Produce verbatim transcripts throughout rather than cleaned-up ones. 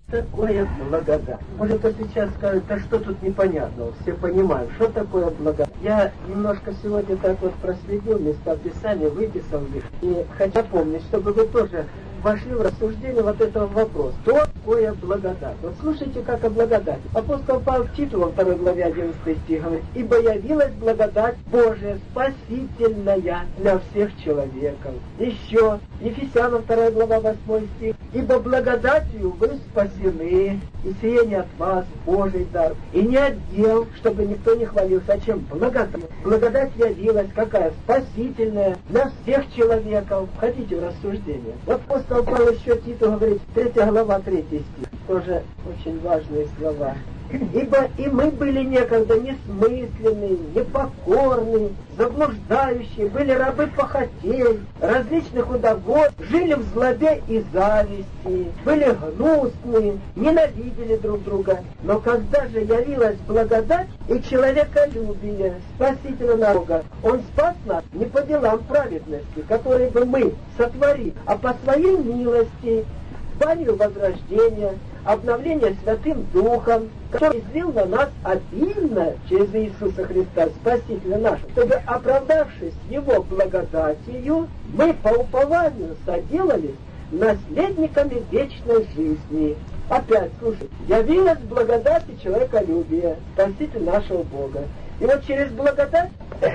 Такое благодать. Может, кто сейчас скажет, да что тут непонятного, все понимают, что такое благодать. Я немножко сегодня так вот проследил места Писания, выписал их, и хочу помнить, чтобы вы тоже вошли в рассуждение вот этого вопроса. Что такое благодать? Вот слушайте, как о благодати. Апостол Павел в Титу, во второй главе одиннадцатый стих говорит: «Ибо явилась благодать Божия, спасительная для всех человеков». Еще, Ефесянам вторая глава восьмой стих: «Ибо благодатью вы спасены, и сие не от вас, Божий дар, и не от дел, чтобы никто не хвалился». А чем? Благодать. Благодать явилась какая? Спасительная для всех человеков. Хотите в рассуждение? Вот апостол Павел еще Титу говорит, третья глава, третий стих. Тоже очень важные слова. «Ибо и мы были некогда несмысленные, непокорные, заблуждающие, были рабы похотей, различных удовольствий, жили в злобе и зависти, были гнусные, ненавидели друг друга. Но когда же явилась благодать и человеколюбие Спасителя Бога, Он спас нас не по делам праведности, которые бы мы сотворили, а по своей милости, банию возрождения, обновление Святым Духом, который излил на нас обильно через Иисуса Христа, Спасителя нашего, чтобы, оправдавшись Его благодатью, мы по упованию соделались наследниками вечной жизни». Опять, слушайте, явилась благодать и человеколюбие, Спаситель нашего Бога. И вот через благодать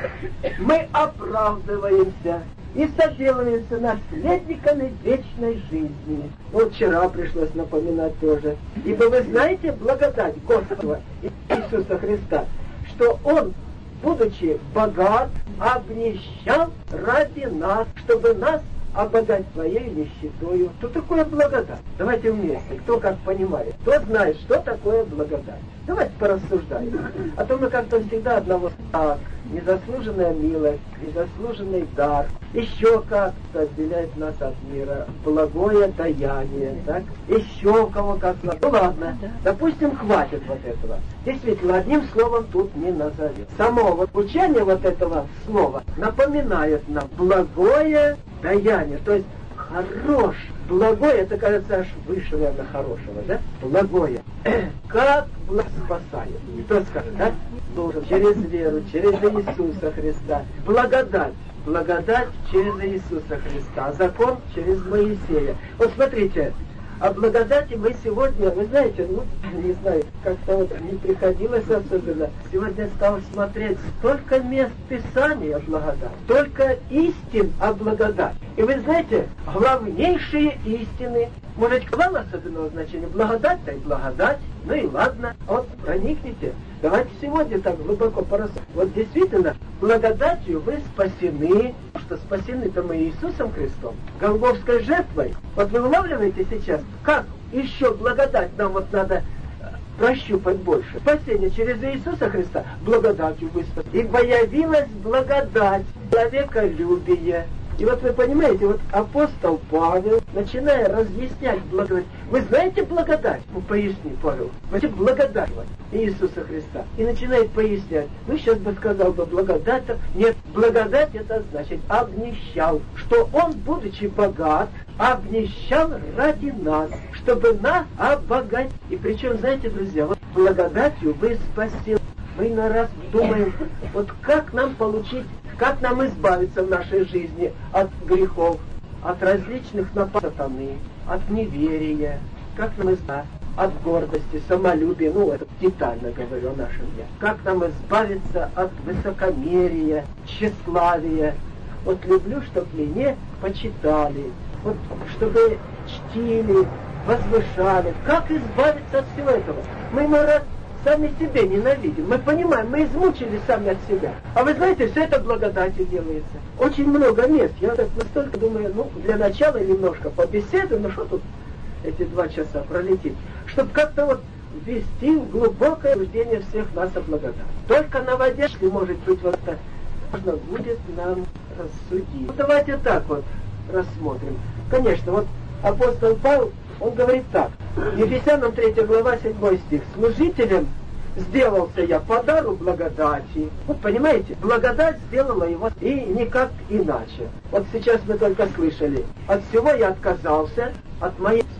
мы оправдываемся и соделываемся наследниками вечной жизни. Вот вчера пришлось напоминать тоже. Ибо вы знаете благодать Господа Иисуса Христа, что Он, будучи богат, обнищал ради нас, чтобы нас обогать своей нищетою. Что такое благодать? Давайте вместе, кто как понимает. Кто знает, что такое благодать? Давайте порассуждаем. А то мы как-то всегда одного так. Незаслуженная милость, незаслуженный дар, еще как-то отделяет нас от мира. Благое даяние, так? Еще у кого как-то. Ну ладно, допустим, хватит вот этого. Действительно, одним словом тут не назовем. Само вот учение вот этого слова напоминает нам благое даяние, то есть хорош. Благое, это, кажется, аж выше, наверное, хорошего, да? Благое. Как благо спасает. Кто скажет, да? Должен через веру, через Иисуса Христа. Благодать. Благодать через Иисуса Христа. Закон через Моисея. Вот смотрите, о благодати мы сегодня, вы знаете, ну, не знаю, как-то вот не приходилось особенно. Сегодня стал смотреть столько мест Писания о благодати, столько истин о благодати. И вы знаете, главнейшие истины, может, клал особенного значения, благодать-то и благодать, ну и ладно, вот проникните. Давайте сегодня так глубоко порассуждаем. Вот действительно, благодатью вы спасены, что спасены-то мы Иисусом Христом, Голгофской жертвой. Вот вы улавливаете сейчас, как еще благодать нам вот надо прощупать больше. Спасение через Иисуса Христа, благодатью вы спасены. Ибо явилась благодать, человеколюбие. И вот вы понимаете, вот апостол Павел, начиная разъяснять благодать, вы знаете благодать? Ну, поясни, Павел. Знаете, благодать Иисуса Христа. И начинает пояснять. Ну, сейчас бы сказал бы благодать. Нет, благодать это значит обнищал. Что он, будучи богат, обнищал ради нас, чтобы нас обогатить. И причем, знаете, друзья, вот благодатью вы спасены. Мы на раз думаем, вот как нам получить, как нам избавиться в нашей жизни от грехов, от различных нападок сатаны, от неверия, как нам избавиться от гордости, самолюбия, ну, это детально говорю о нашем я. Как нам избавиться от высокомерия, тщеславия. Вот люблю, чтоб меня почитали, вот чтобы чтили, возвышали. Как избавиться от всего этого? Мы на раз сами себе ненавидим. Мы понимаем, мы измучились сами от себя. А вы знаете, все это благодатью делается. Очень много мест. Я так настолько думаю, ну, для начала немножко побеседую, ну что тут эти два часа пролетит. Чтобы как-то вот ввести в глубокое убеждение всех нас о благодати. Только наводящий, может быть, вот это можно будет нам рассудить. Ну, давайте так вот рассмотрим. Конечно, вот апостол Павел, он говорит так. Ефесянам третья глава, седьмой стих. Служителем сделался я по дару благодати. Вот понимаете, благодать сделала его и никак иначе. Вот сейчас мы только слышали. От всего я отказался, от моей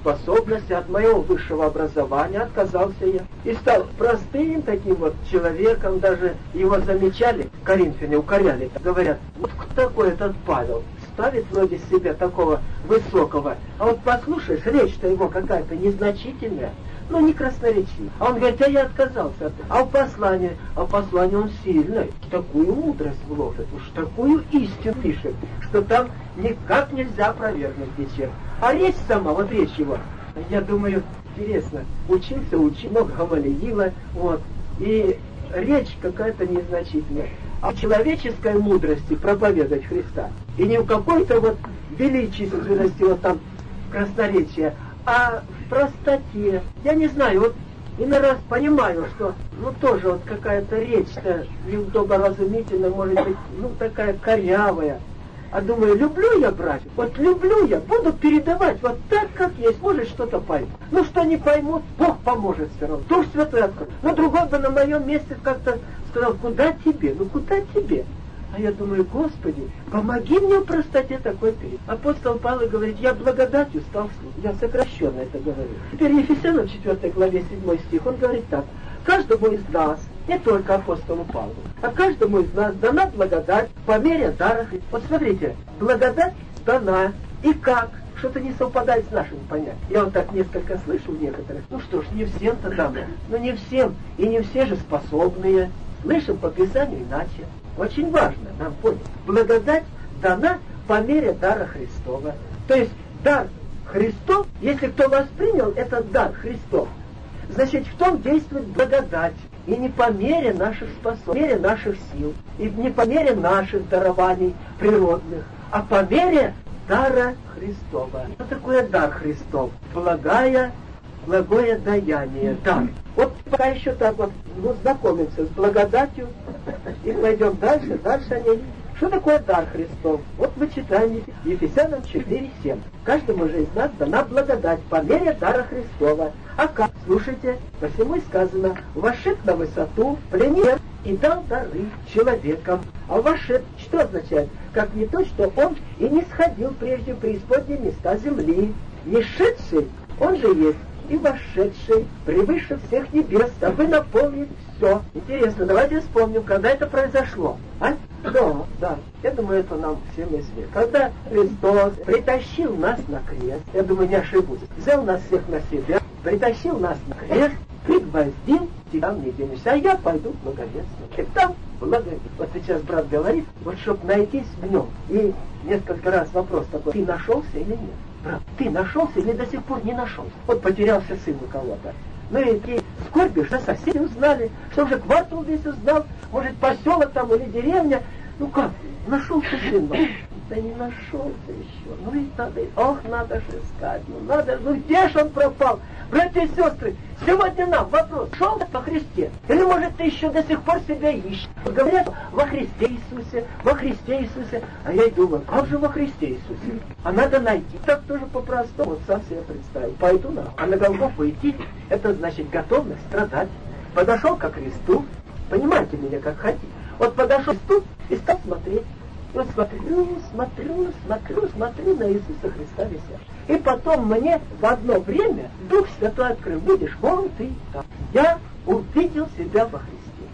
способности, от моего высшего образования отказался я. И стал простым таким вот человеком, даже его замечали, коринфяне укоряли, говорят, вот кто такой этот Павел? Ставит вроде себя такого высокого, а вот послушаешь, речь-то его какая-то незначительная, ну не красноречивая. А он говорит, а я отказался. А в послании, а в послании он сильный, такую мудрость вложит, уж такую истину пишет, что там никак нельзя опровергнуть ничем. А речь сама, вот речь его, я думаю, интересно, учился, учил, много Гамалиила, вот, и речь какая-то незначительная. О человеческой мудрости проповедовать Христа. И не в какой-то вот величественности, вот там красноречия, а в простоте. Я не знаю, вот иной раз понимаю, что ну тоже вот какая-то речь-то неудоборазумительная, может быть, ну такая корявая. А думаю, люблю я, братья, вот люблю я, буду передавать вот так, как есть, может что-то поймут. Ну что не поймут, Бог поможет все равно, Дух Святой откроет. Но другой бы на моем месте как-то сказал, куда тебе, ну куда тебе? А я думаю, Господи, помоги мне в простоте такой перед. Апостол Павел говорит, я благодатью стал служить. Я сокращенно это говорю. Теперь Ефесянам четвёртой главе седьмой стих, он говорит так, каждому из нас, не только апостолу Павлу, а каждому из нас дана благодать по мере дара. Вот смотрите, благодать дана, и как? Что-то не совпадает с нашим понятием. Я вот так несколько слышал некоторых. Ну что ж, не всем-то дано. Ну не всем, и не все же способные. Слышим по Писанию иначе. Очень важно нам понять. Благодать дана по мере дара Христова. То есть дар Христов, если кто воспринял этот дар Христов, значит в том действует благодать. И не по мере наших способностей, по мере наших сил, и не по мере наших дарований природных, а по мере дара Христова. Что такое дар Христов? Благая, благое даяние, дар. Вот пока еще так вот ну, знакомимся с благодатью, и пойдем дальше, дальше о ней. Что такое дар Христов? Вот мы читаем Ефесянам четыре семь. Каждому же из нас дана благодать по мере дара Христова. А как? Слушайте, посему и сказано, вошед на высоту, пленер и дал дары человекам. А вошед, что означает? Как не то, что он и не сходил прежде в преисподние места земли. Не шедший, он же есть, и вошедший превыше всех небес, дабы наполнить все. Интересно, давайте вспомним, когда это произошло. А? Да, да. Я думаю, это нам всем известно. Когда Христос притащил нас на крест, я думаю, не ошибусь, взял нас всех на себя, притащил нас на крест, пригвоздил, и там не денешься, а я пойду в благовестие. И там благовестие. Вот сейчас брат говорит, вот чтобы найтись в нем. И несколько раз вопрос такой, ты нашелся или нет? Брат, ты нашелся или до сих пор не нашелся? Вот потерялся сын у кого-то. Ну и ты скорбишь, что соседи узнали, что уже квартал весь узнал, может поселок там или деревня. Ну как, нашелся сын, но да не нашелся еще. Ну и надо, ох, надо же искать, ну надо, ну где ж он пропал? Братья и сестры, сегодня нам вопрос, шел во Христе? Или может ты еще до сих пор себя ищешь? Говорят, во Христе Иисусе, во Христе Иисусе. А я и думаю, как же во Христе Иисусе? А надо найти. Так тоже по-простому, вот сам себе представил. Пойду на, а на Голгофу идти, это значит готовность страдать. Подошел ко Христу, понимаете меня как хотите. Вот подошел к Христу и стал смотреть. Вот смотрю, смотрю, смотрю, смотрю на Иисуса Христа висящего. И потом мне в одно время Дух Святой открыл. Видишь, вон ты там. Я увидел себя во Христе.